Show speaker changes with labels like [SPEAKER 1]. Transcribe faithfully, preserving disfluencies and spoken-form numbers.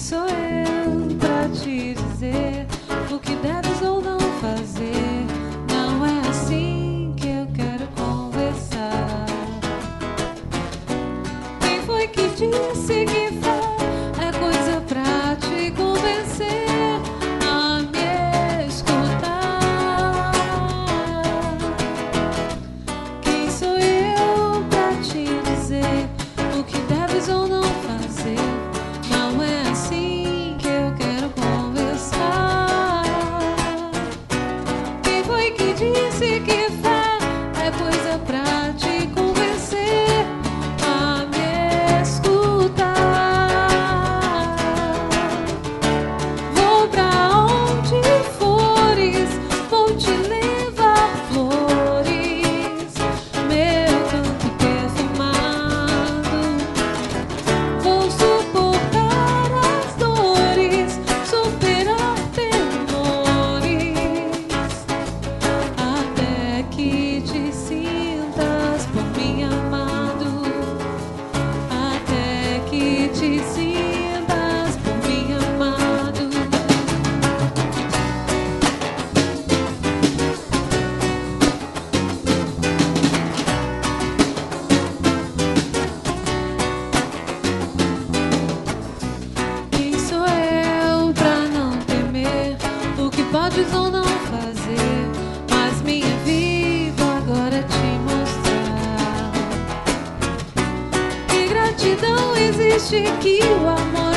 [SPEAKER 1] sou eu pra te dizer o que deves ou não fazer? Não é assim que eu quero conversar. Quem foi que disse que fé é coisa pra te convencer a me escutar? Quem sou eu pra te dizer o que deves ou não fazer? Não é assim que eu quero conversar. Quem foi que disse que fé é coisa pra te convencer a me escutar? Vou pra onde fores, vou te levar flores, meu canto perfumado. Vou suportar as dores, superar temores, até que te sintas por mim amado, até que te sintas por mim amado. Quem sou eu pra não temer o que podes ou não fazer? Mas minha vida agora é te mostrar que gratidão existe, que o amor